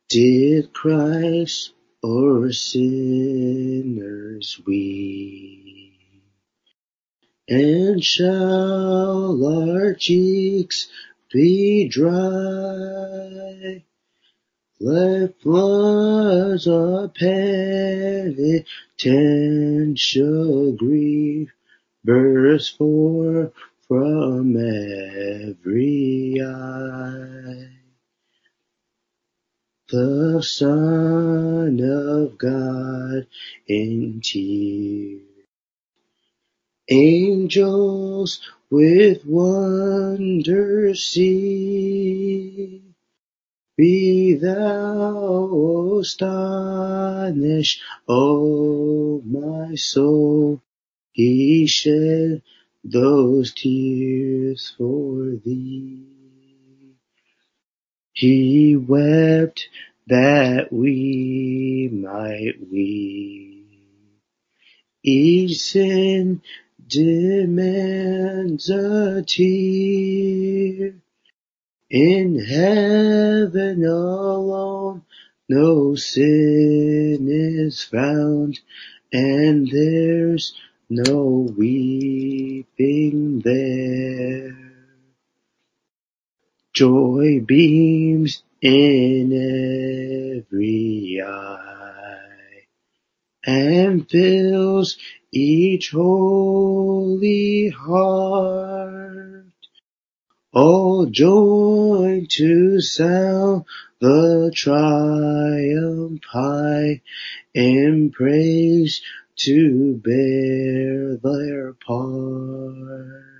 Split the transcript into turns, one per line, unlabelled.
Did Christ o'er sinners weep? And shall our cheeks be dry? Like floods of penitential grief burst forth from every eye. The Son of God in tears, angels with wonder see. Be thou astonished, O my soul, he shed those tears for thee. He wept that we might weep. Each sin demands a tear. In heaven alone no sin is found, and there's no weeping there. Joy beams in every eye, and fills each holy heart. All join to sound the triumph high, and praise to bear their part.